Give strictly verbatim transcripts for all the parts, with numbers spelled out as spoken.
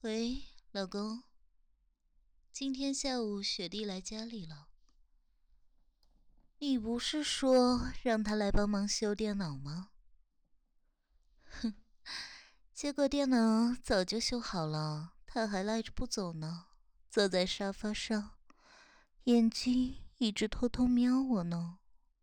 喂，老公，今天下午雪弟来家里了。你不是说让他来帮忙修电脑吗？哼，结果电脑早就修好了，他还赖着不走呢，坐在沙发上，眼睛一直偷偷瞄我呢。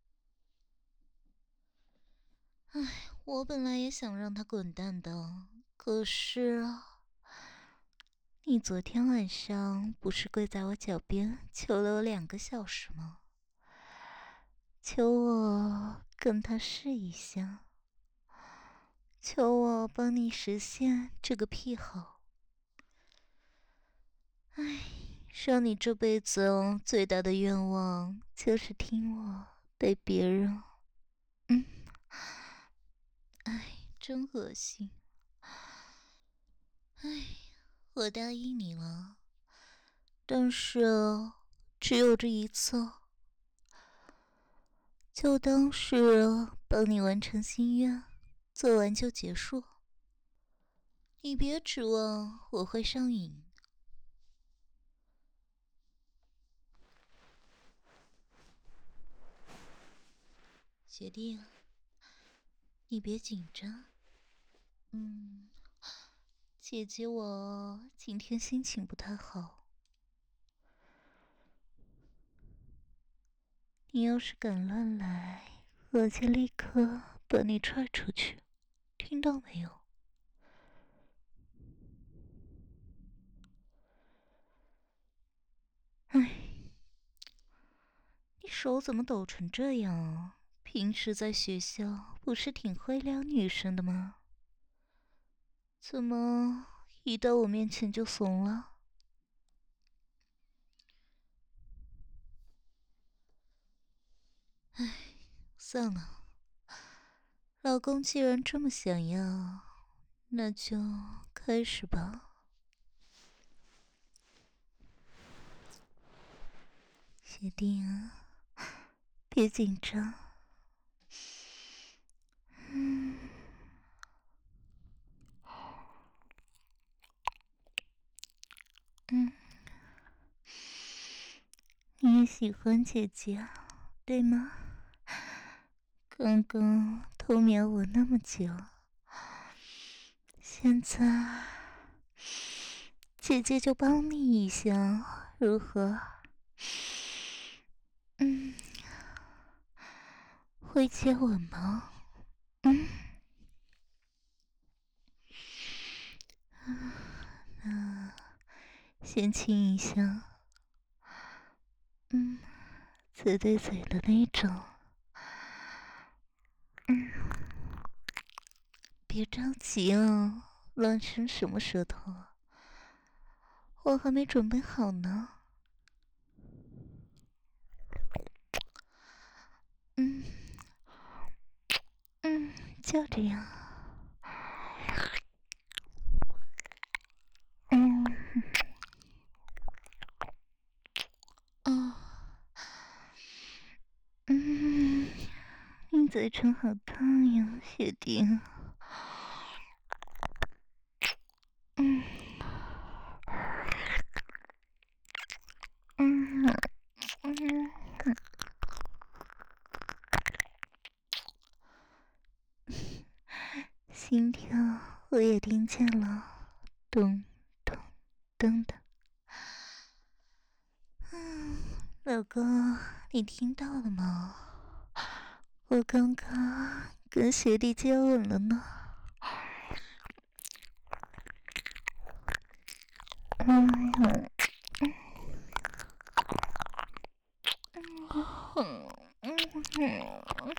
唉，我本来也想让他滚蛋的，可是你昨天晚上不是跪在我脚边求了我两个小时吗？求我跟他试一下，求我帮你实现这个癖好。唉，说你这辈子最大的愿望就是听我被别人……嗯，唉，真恶心。唉，我答应你了，但是只有这一次，就当是帮你完成心愿，做完就结束。你别指望我会上瘾。学弟，你别紧张。嗯，姐姐我今天心情不太好，你要是敢乱来，我就立刻把你踹出去，听到没有？唉，你手怎么抖成这样啊？平时在学校不是挺会撩女生的吗？怎么一到我面前就怂了？唉，算了，老公既然这么想要，那就开始吧。学弟啊，别紧张。嗯，嗯，你也喜欢姐姐啊，对吗？刚刚偷瞄我那么久，现在姐姐就帮你一下，如何？嗯，会接吻吗？嗯，那先亲一下。嗯，嘴对嘴的那种。嗯，别着急啊，乱伸什么舌头啊？我还没准备好呢。嗯嗯，就这样。嗯，哦，嗯，你嘴唇好烫呀，学弟。嗯嗯嗯，心跳我也听见了，咚咚咚的。嗯，老公，你听到了吗？我刚刚跟学弟接吻了呢。嗯嗯嗯嗯嗯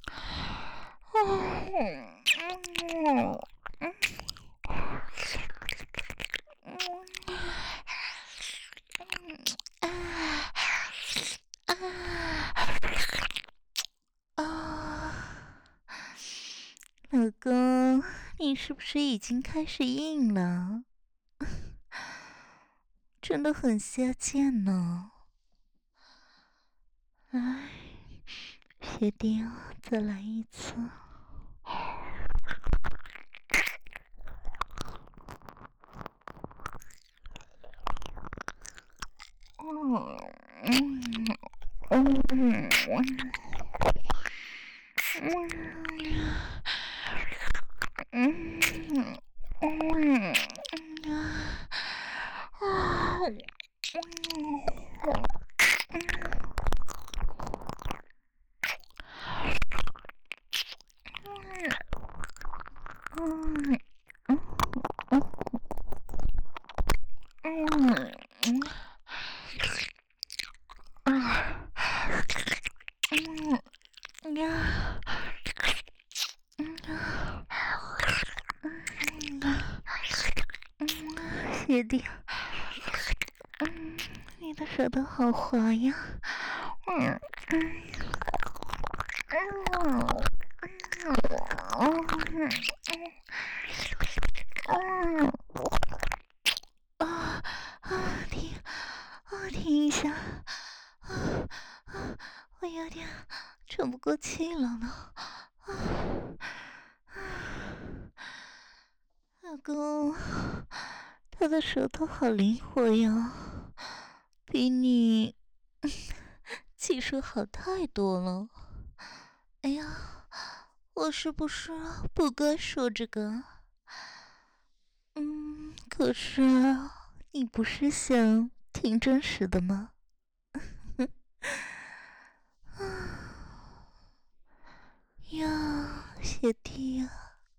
老公，你是不是已经开始硬了？真的很下贱呢。来，学弟，再来一次。 学弟，嗯，你的舌头好滑呀，嗯嗯嗯嗯啊啊，停啊，停一下，啊啊，我有点喘不过气了呢，啊啊，老公，他的舌头好灵活呀，比你技术好太多了。哎呀，我是不是不该说这个？嗯，可是你不是想听真实的吗？呀，学弟呀，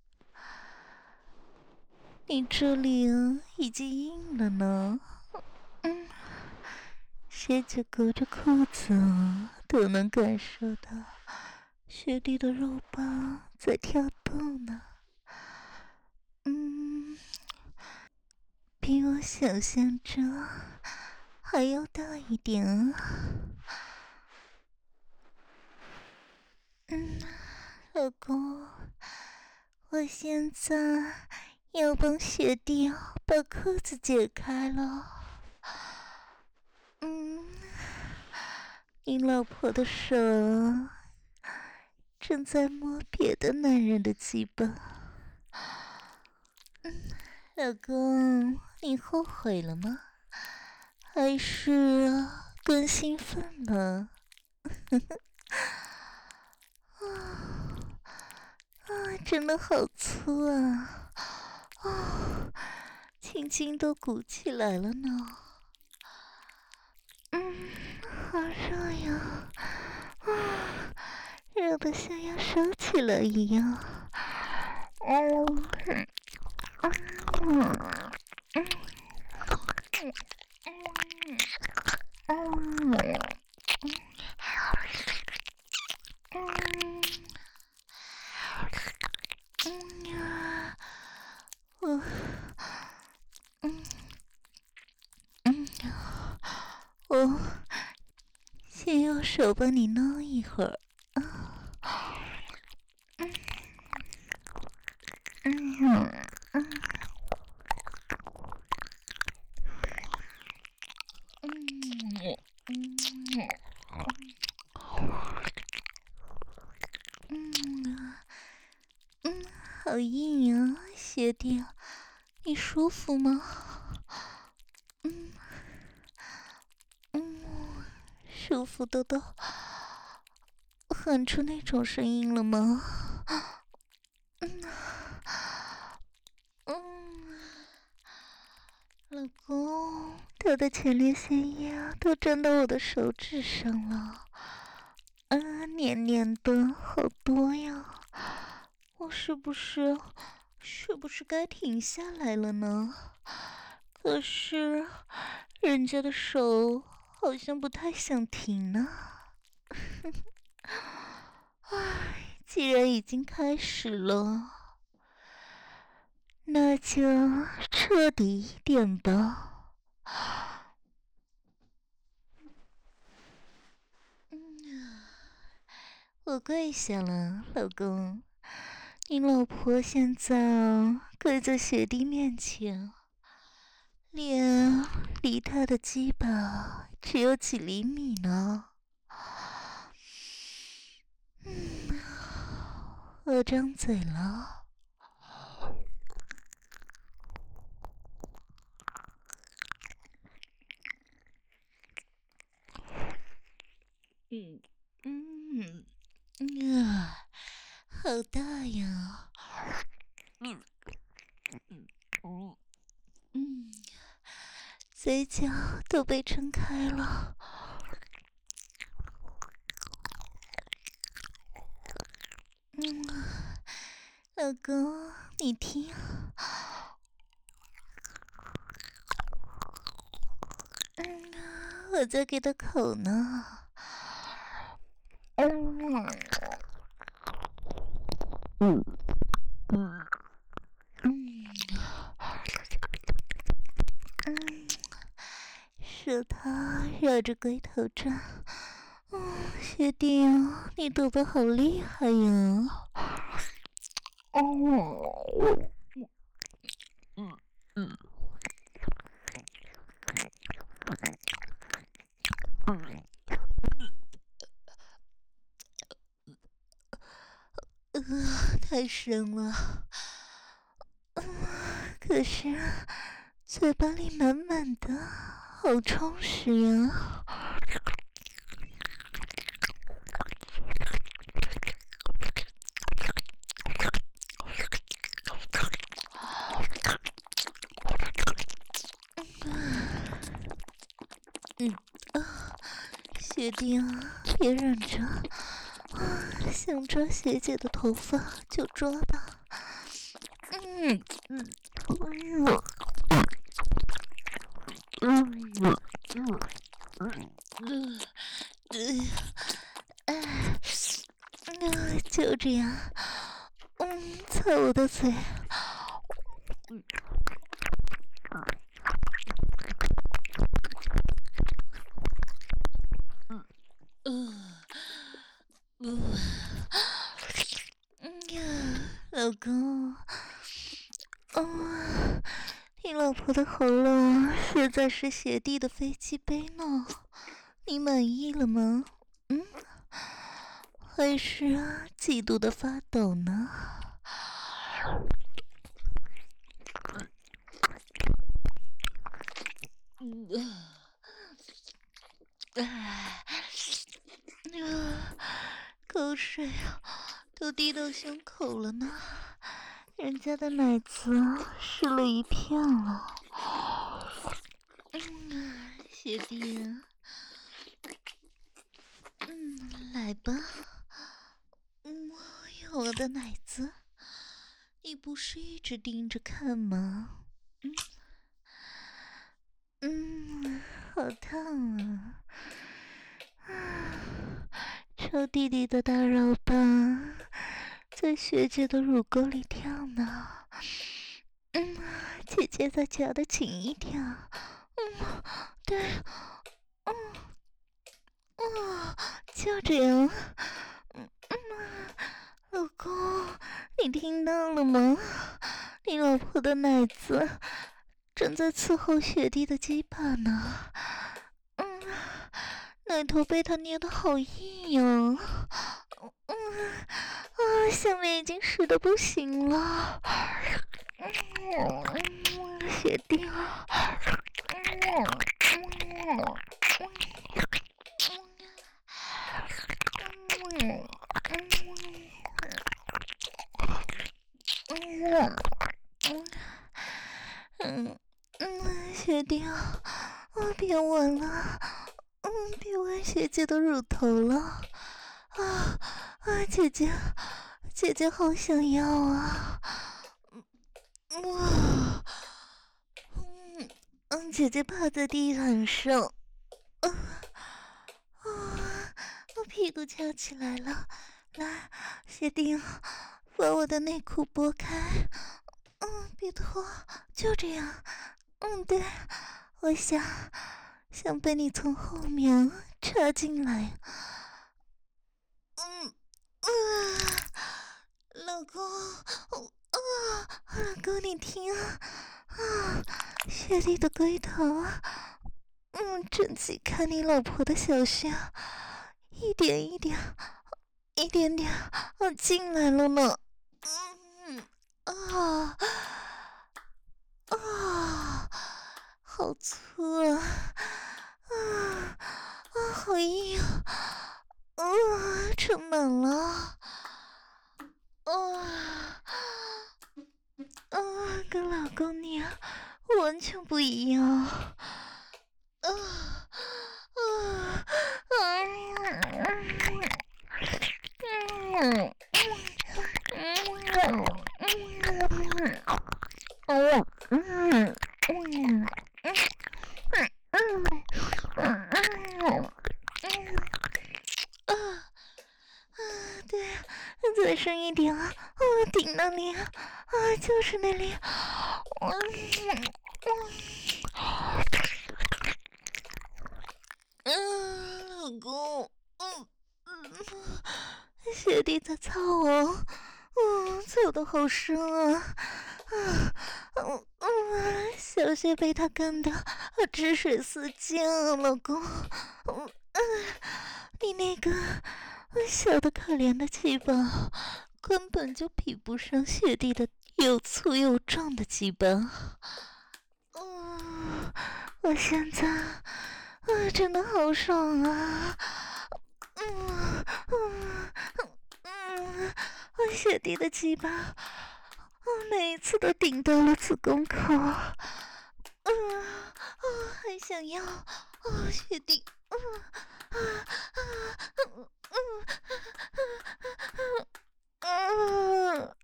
你这里已经硬了呢。嗯，学姐隔着裤子都能感受到学弟的肉棒在跳动呢。嗯，比我想象中还要大一点啊。嗯，老公，我现在要帮学弟把裤子解开了。嗯，你老婆的手正在摸别的男人的鸡巴。嗯，老公，你后悔了吗？还是更兴奋了？啊啊，真的好粗啊！啊，青筋都鼓起来了呢。嗯，好热呀！啊，热得像要烧起来一样。哦，嗯嗯嗯嗯嗯嗯呀，我嗯嗯，我先用手帮你弄一会儿。嗯嗯嗯嗯嗯嗯嗯，好硬啊，学弟，你舒服吗？嗯嗯，舒服的都喊出那种声音了吗？嗯嗯，老公，他的前列腺液都沾到我的手指上了，啊，黏黏的，好多呀！我是不是，是不是该停下来了呢？可是，人家的手好像不太想停呢。唉，既然已经开始了，那就彻底一点吧。嗯，我跪下了，老公。你老婆现在跪在学弟面前，脸离他的鸡巴只有几厘米呢。嗯，我张嘴了。 嗯嗯嗯啊，好大呀！嗯嗯嗯嗯，嘴角都被撑开了。嗯，老公，你听，嗯，我在给他口呢。嗯嗯嗯嗯嗯，手头绕着龟头转。嗯，学弟，你抖得好厉害呀！哦，嗯嗯嗯。呃，太深了，呃，可是嘴巴里满满的，好充实呀。嗯啊，学弟啊，别忍着，啊，想抓学姐的头发就抓吧。嗯嗯，哎呦，嗯嗯嗯嗯嗯，哎，嗯，就这样，嗯，擦我的嘴，嗯嗯嗯嗯嗯呀，老公，嗯，你老婆的喉咙实在是学弟的飞机杯呢，你满意了吗？嗯，还是嫉妒的发抖呢？嗯，哎，啊，口水啊都滴到胸口了呢，人家的奶子湿了一片了。嗯，学弟，嗯，来吧，嗯，我的奶子，你不是一直盯着看吗？嗯嗯，好烫啊！啊，臭弟弟的大肉棒在学姐的乳沟里跳呢。嗯，姐姐再夹的紧一点。嗯，对，嗯嗯，就这样。嗯嗯，老公，你听到了吗？你老婆的奶子正在伺候学弟的鸡巴呢。嗯，奶头被他捏得好硬呀。嗯啊，下面已经湿的不行了。嗯，学弟啊。嗯嗯嗯嗯嗯嗯嗯，学弟啊，啊，别玩了，嗯，别玩学姐的乳头了，啊啊，姐姐，姐姐好想要啊，哇，嗯嗯，姐姐趴在地毯上，啊啊，我屁股翘起来了，来，学弟，把我的内裤拨开，嗯，别脱，就这样。嗯，对，我想想被你从后面插进来。嗯嗯，老公，啊，老公你听啊，啊，雪莉的龟头啊，嗯，正挤开你老婆的小穴，一点一点，一点点，啊，进来了呢。嗯啊啊，好粗啊！啊啊，好硬啊！ 呃，撑满了，呃，呃，跟老公你完全不一样，呃，呃，嗯，嗯，嗯，嗯。啊啊，对，再深一点啊！啊，顶那里啊，啊，就是那里。嗯嗯嗯，老公，嗯嗯，学弟在操我，嗯，操的好深啊，啊，嗯嗯，小穴被他干的汁水四溅啊，老公，嗯嗯，你那个小的可怜的鸡巴，根本就比不上学弟的又粗又壮的鸡巴。嗯，我现在，啊，真的好爽啊！嗯嗯嗯，我学弟的鸡巴，我每一次都顶到了子宫口。嗯啊，还想要，啊，学弟，嗯啊啊嗯嗯嗯啊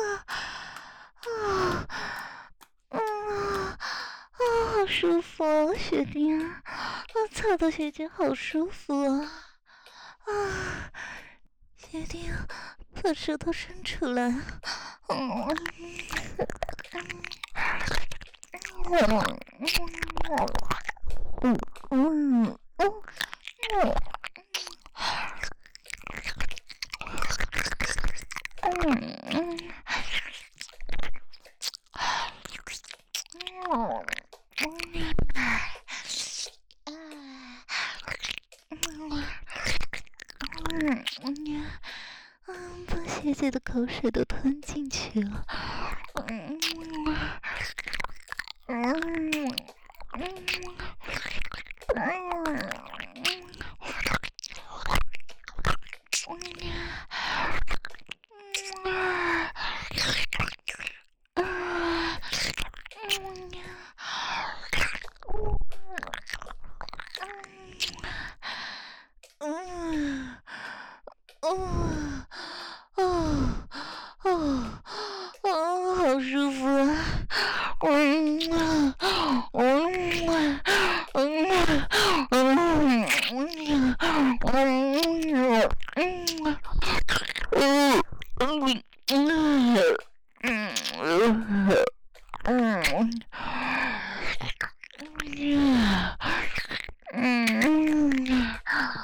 啊啊啊！好舒服啊，学弟啊，我操到学姐好舒服啊啊！学弟，把舌头伸出来，嗯嗯嗯嗯嗯嗯，把学姐的口水都吞进去了。嗯嗯嗯，哦，哦，哦，哦，好舒服啊！嗯啊，嗯啊，嗯啊，嗯嗯嗯嗯嗯嗯嗯。嗯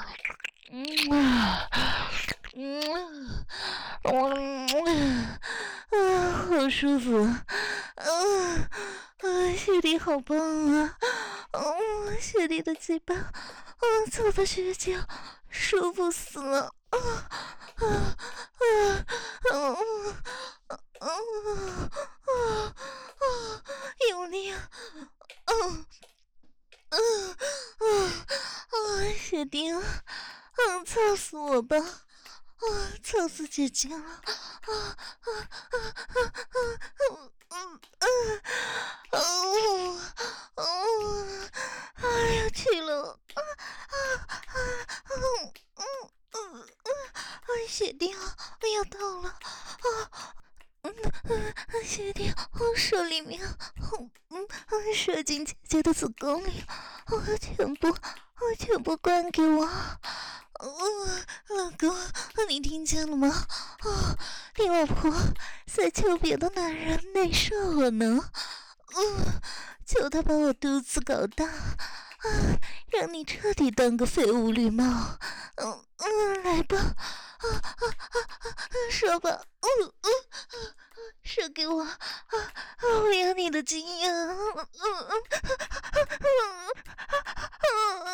嗯嗯嗯啊，好舒服啊！啊啊，学弟好棒啊！嗯，学弟的鸡巴，啊，操的学姐，舒服死了！啊啊啊啊啊啊啊啊！用力啊！嗯嗯嗯啊，学弟啊！嗯，操死我吧！啊，操死姐姐了！啊啊啊啊啊！嗯嗯嗯嗯嗯，哎呀，去了！啊啊啊嗯嗯嗯嗯，哎，血滴啊，要到了！啊嗯嗯，血滴，我手里面，嗯嗯，射进姐姐的子宫里，我全部，我全部灌给我！嗯，老公，你听见了吗？啊，你老婆在求别的男人内射我呢。嗯，求他把我肚子搞大，啊，让你彻底当个废物绿帽。嗯嗯，来吧，啊啊啊啊，说吧，嗯嗯嗯，射给我，啊啊，我要你的经验，嗯嗯嗯嗯嗯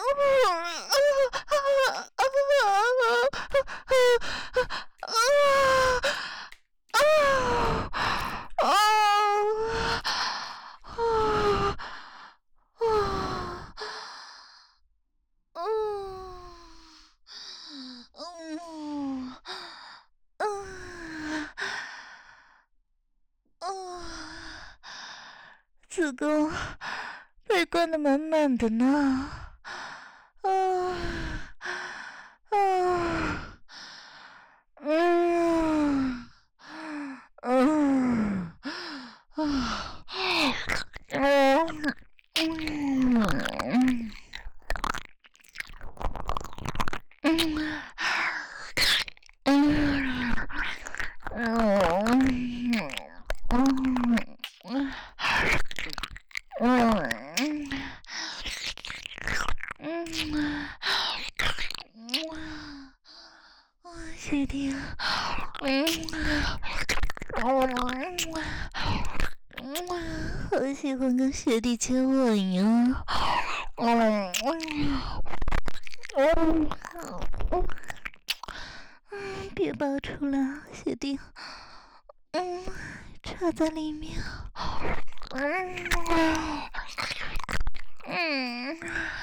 嗯子宫被灌得满满的呢。啊啊嗯嗯啊嗯嗯学弟，嗯，好喜欢跟学弟接吻呀！嗯嗯嗯，别拔出来，学弟。嗯，插在里面。嗯嗯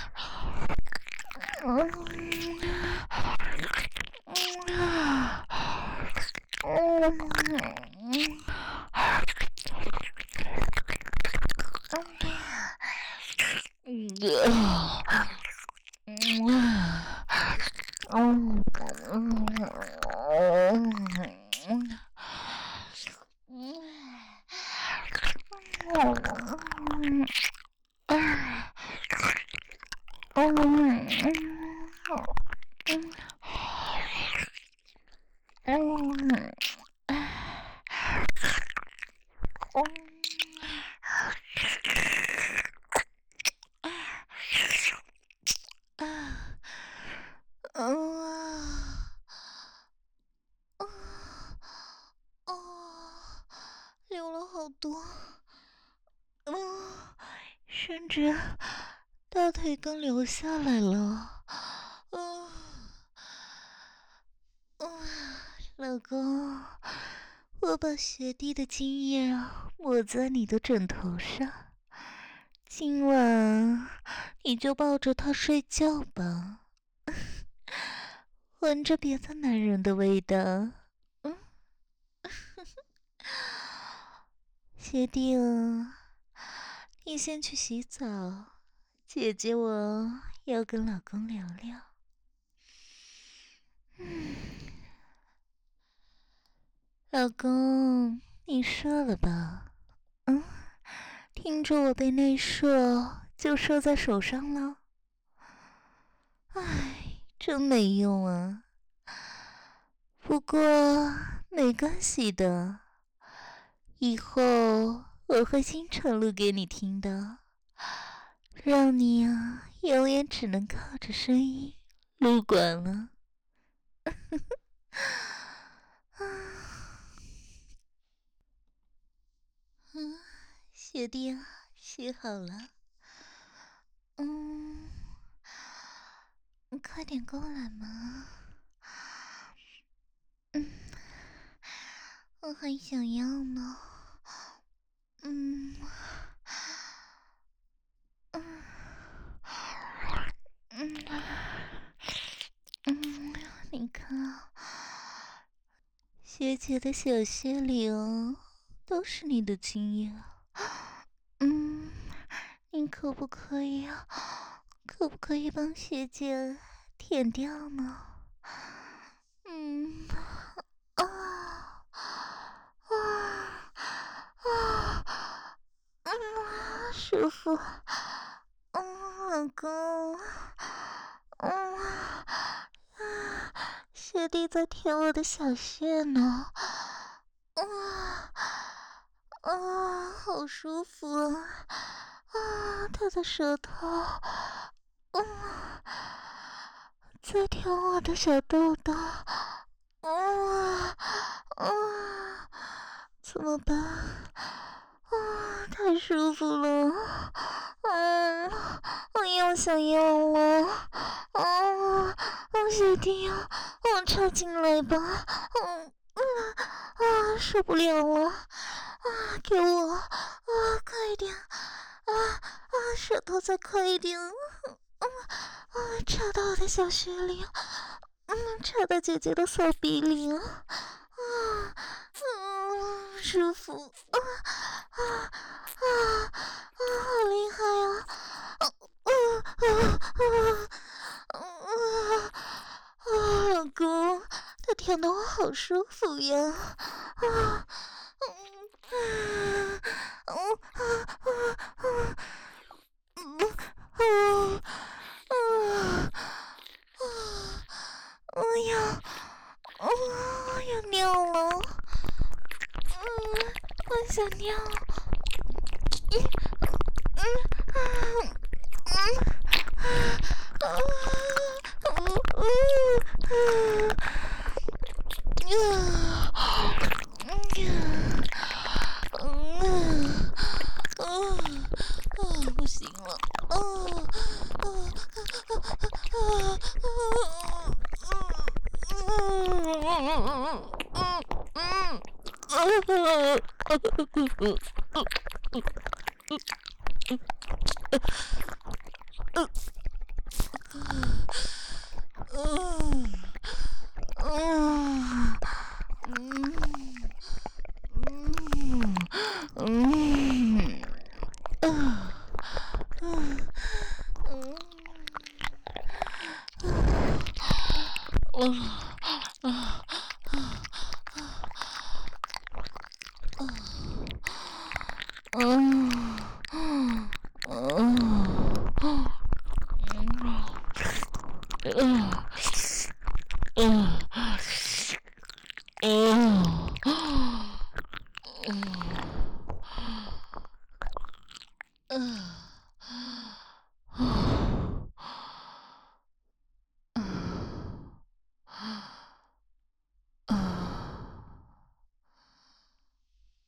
流了好多，嗯，甚至大腿根流下来了。嗯嗯，老公，我把学弟的精液抹在你的枕头上，今晚你就抱着他睡觉吧，闻着别的男人的味道。嗯，学弟啊，你先去洗澡，姐姐我要跟老公聊聊。嗯，老公，你射了吧？嗯，听着我被内射就射在手上了。唉，真没用啊。不过没关系的，以后我会经常录给你听的，让你啊永远只能靠着声音撸管了。嗯，学弟啊，洗好了。嗯，你快点过来嘛。嗯，我很想要呢。嗯嗯嗯嗯，你看，学姐的小穴里哦，都是你的精液。嗯，你可不可以啊？可不可以帮学姐舔掉呢？嗯啊啊啊啊！师傅，嗯，老公，嗯啊，学弟在舔我的小穴呢。啊啊，好舒服啊！啊，他的舌头，嗯，在舔我的小豆豆。啊啊，怎么办？啊，太舒服了。嗯，我又想要了。啊，啊，学弟啊，我插进来吧。嗯嗯啊，受不了了。啊，给我啊，快一点。啊啊，舌头再快一点。嗯啊，插到我的小穴里。嗯，插到姐姐的手臂里。啊啊，嗯，舒服。啊啊啊讲得我好舒服呀！啊，嗯，嗯啊啊啊，嗯啊啊啊！哎呀，啊，要尿了，嗯，我想尿，嗯嗯啊嗯啊啊嗯嗯啊嗯嗯啊，不行了，啊啊啊啊！